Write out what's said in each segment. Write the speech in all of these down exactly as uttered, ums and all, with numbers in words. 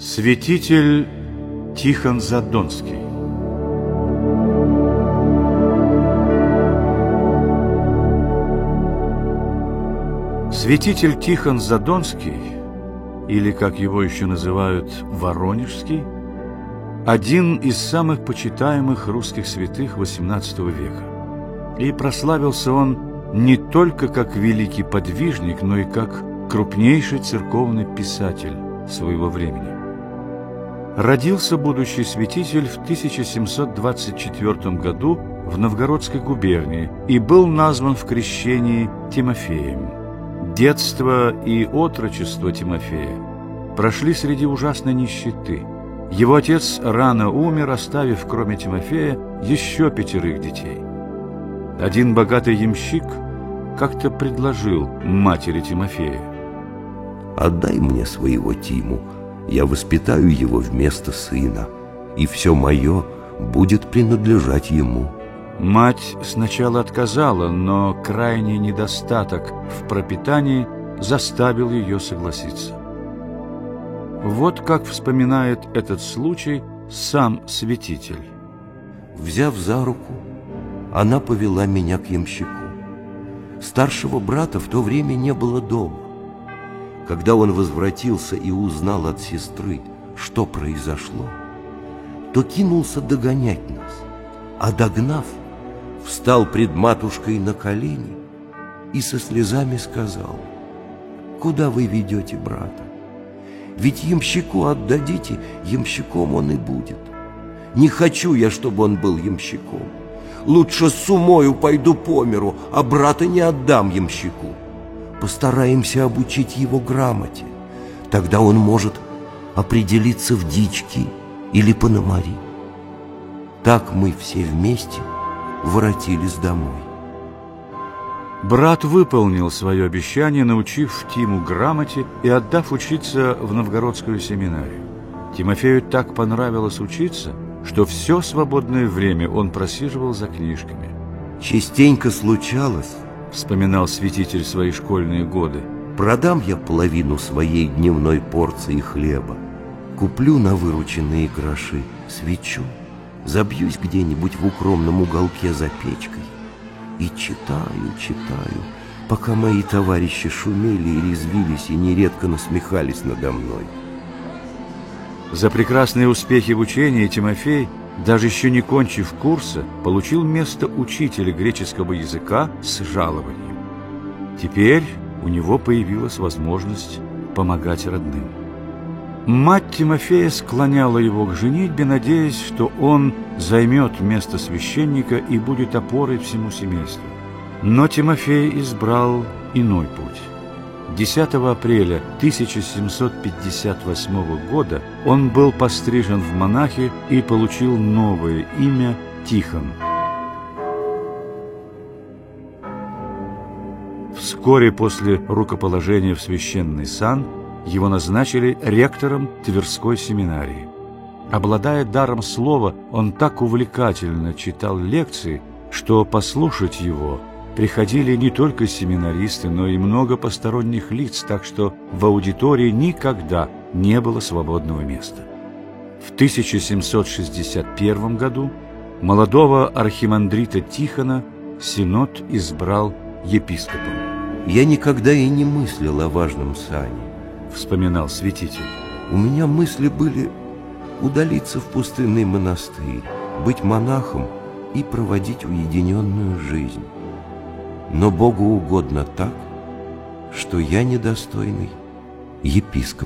Святитель Тихон Задонский. Святитель Тихон Задонский, или, как его еще называют, Воронежский, один из самых почитаемых русских святых восемнадцатого века. И прославился он не только как великий подвижник, но и как крупнейший церковный писатель своего времени. Родился будущий святитель в тысяча семьсот двадцать четвёртом году в Новгородской губернии и был назван в крещении Тимофеем. Детство и отрочество Тимофея прошли среди ужасной нищеты. Его отец рано умер, оставив, кроме Тимофея, еще пятерых детей. Один богатый ямщик как-то предложил матери Тимофея: «Отдай мне своего Тиму, я воспитаю его вместо сына, и все мое будет принадлежать ему». Мать сначала отказала, но крайний недостаток в пропитании заставил ее согласиться. Вот как вспоминает этот случай сам святитель. Взяв за руку, она повела меня к ямщику. Старшего брата в то время не было дома. Когда он возвратился и узнал от сестры, что произошло, то кинулся догонять нас, а догнав, встал пред матушкой на колени и со слезами сказал: «Куда вы ведете брата? Ведь ямщику отдадите, ямщиком он и будет. Не хочу я, чтобы он был ямщиком. Лучше с умою пойду по миру, а брата не отдам ямщику. Постараемся обучить его грамоте, тогда он может определиться в дички или пономари». Так мы все вместе воротились домой. Брат выполнил свое обещание, научив Тиму грамоте и отдав учиться в новгородскую семинарию. Тимофею так понравилось учиться, что все свободное время он просиживал за книжками. «Частенько случалось, — вспоминал святитель свои школьные годы, — продам я половину своей дневной порции хлеба, куплю на вырученные гроши свечу, забьюсь где-нибудь в укромном уголке за печкой и читаю, читаю, пока мои товарищи шумели и резвились и нередко насмехались надо мной». За прекрасные успехи в учении Тимофей, даже еще не кончив курса, получил место учителя греческого языка с жалованием. Теперь у него появилась возможность помогать родным. Мать Тимофея склоняла его к женитьбе, надеясь, что он займет место священника и будет опорой всему семейству. Но Тимофей избрал иной путь. десятого апреля тысяча семьсот пятьдесят восьмого года он был пострижен в монахи и получил новое имя Тихон. Вскоре после рукоположения в священный сан его назначили ректором Тверской семинарии. Обладая даром слова, он так увлекательно читал лекции, что послушать его приходили не только семинаристы, но и много посторонних лиц, так что в аудитории никогда не было свободного места. В тысяча семьсот шестьдесят первом году молодого архимандрита Тихона Синод избрал епископом. «Я никогда и не мыслил о важном сане, — вспоминал святитель. У меня мысли были удалиться в пустынный монастырь, быть монахом и проводить уединенную жизнь. Но Богу угодно так, что я недостойный епископ».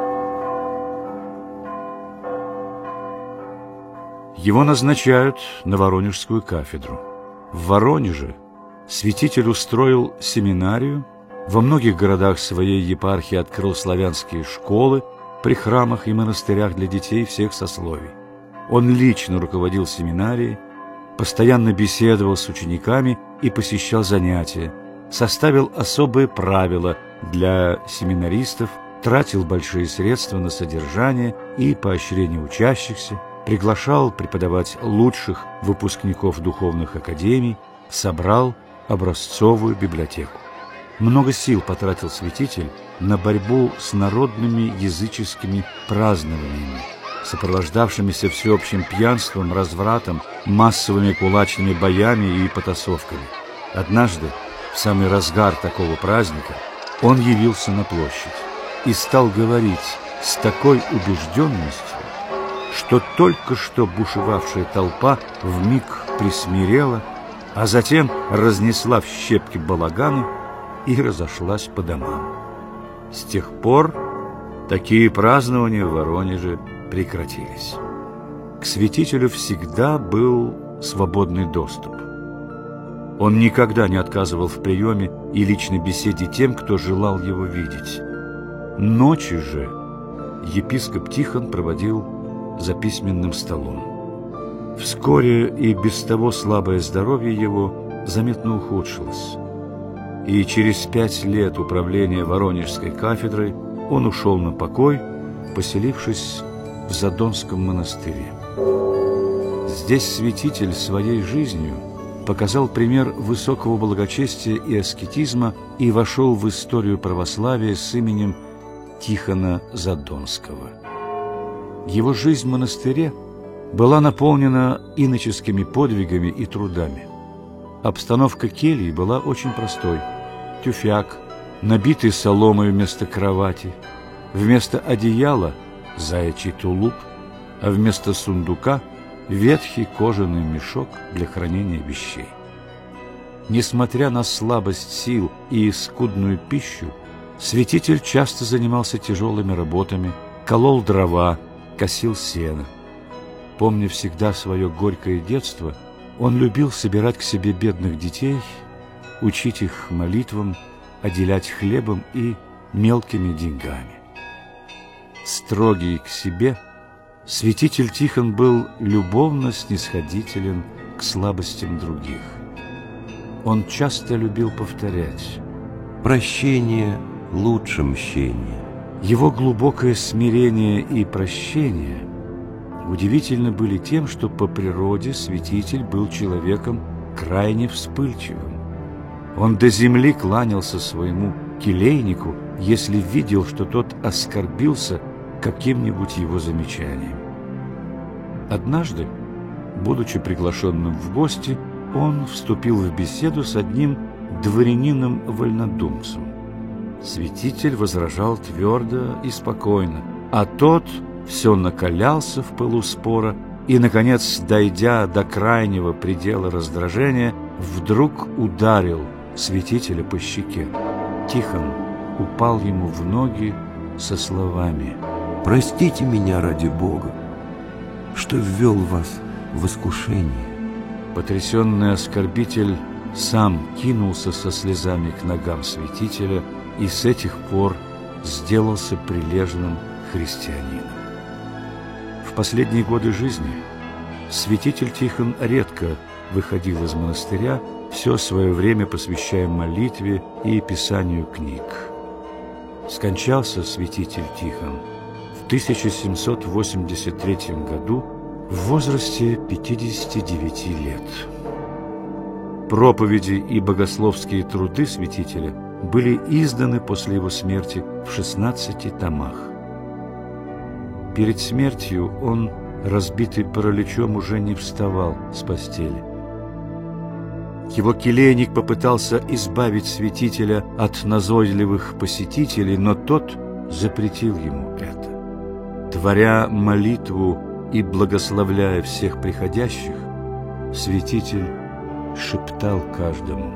Его назначают на Воронежскую кафедру. В Воронеже святитель устроил семинарию, во многих городах своей епархии открыл славянские школы при храмах и монастырях для детей всех сословий. Он лично руководил семинарией, постоянно беседовал с учениками и посещал занятия, составил особые правила для семинаристов, тратил большие средства на содержание и поощрение учащихся, приглашал преподавать лучших выпускников духовных академий, собрал образцовую библиотеку. Много сил потратил святитель на борьбу с народными языческими празднованиями, сопровождавшимися всеобщим пьянством, развратом, массовыми кулачными боями и потасовками. Однажды, в самый разгар такого праздника, он явился на площадь и стал говорить с такой убежденностью, что только что бушевавшая толпа вмиг присмирела, а затем разнесла в щепки балаганы и разошлась по домам. С тех пор такие празднования в Воронеже прекратились. К святителю всегда был свободный доступ. Он никогда не отказывал в приеме и личной беседе тем, кто желал его видеть. Ночи же епископ Тихон проводил за письменным столом. Вскоре и без того слабое здоровье его заметно ухудшилось, и через пять лет управления Воронежской кафедрой он ушел на покой, поселившись в Задонском монастыре. Здесь святитель своей жизнью показал пример высокого благочестия и аскетизма и вошел в историю православия с именем Тихона Задонского. Его жизнь в монастыре была наполнена иноческими подвигами и трудами. Обстановка кельи была очень простой. Тюфяк, набитый соломой вместо кровати, вместо одеяла – заячий тулуп, а вместо сундука – ветхий кожаный мешок для хранения вещей. Несмотря на слабость сил и скудную пищу, святитель часто занимался тяжелыми работами, колол дрова, косил сено. Помня всегда свое горькое детство, он любил собирать к себе бедных детей, учить их молитвам, отделять хлебом и мелкими деньгами. Строгий к себе, святитель Тихон был любовно снисходителен к слабостям других. Он часто любил повторять: «Прощение лучше мщения». Его глубокое смирение и прощение удивительно были тем, что по природе святитель был человеком крайне вспыльчивым. Он до земли кланялся своему келейнику, если видел, что тот оскорбился каким-нибудь его замечанием. Однажды, будучи приглашенным в гости, он вступил в беседу с одним дворянином-вольнодумцем. Святитель возражал твердо и спокойно, а тот все накалялся в пылу спора и, наконец, дойдя до крайнего предела раздражения, вдруг ударил святителя по щеке. Тихон упал ему в ноги со словами: «Простите меня ради Бога, что ввел вас в искушение». Потрясенный оскорбитель сам кинулся со слезами к ногам святителя и с этих пор сделался прилежным христианином. В последние годы жизни святитель Тихон редко выходил из монастыря, все свое время посвящая молитве и писанию книг. Скончался святитель Тихон в тысяча семьсот восемьдесят третьем году в возрасте пятидесяти девяти лет. Проповеди и богословские труды святителя были изданы после его смерти в шестнадцати томах. Перед смертью он, разбитый параличом, уже не вставал с постели. Его келейник попытался избавить святителя от назойливых посетителей, но тот запретил ему это. Творя молитву и благословляя всех приходящих, святитель шептал каждому: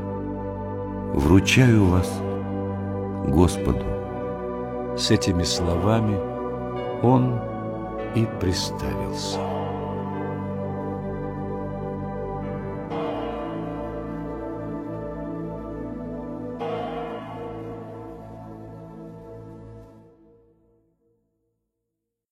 «Вручаю вас Господу». С этими словами он и приставился.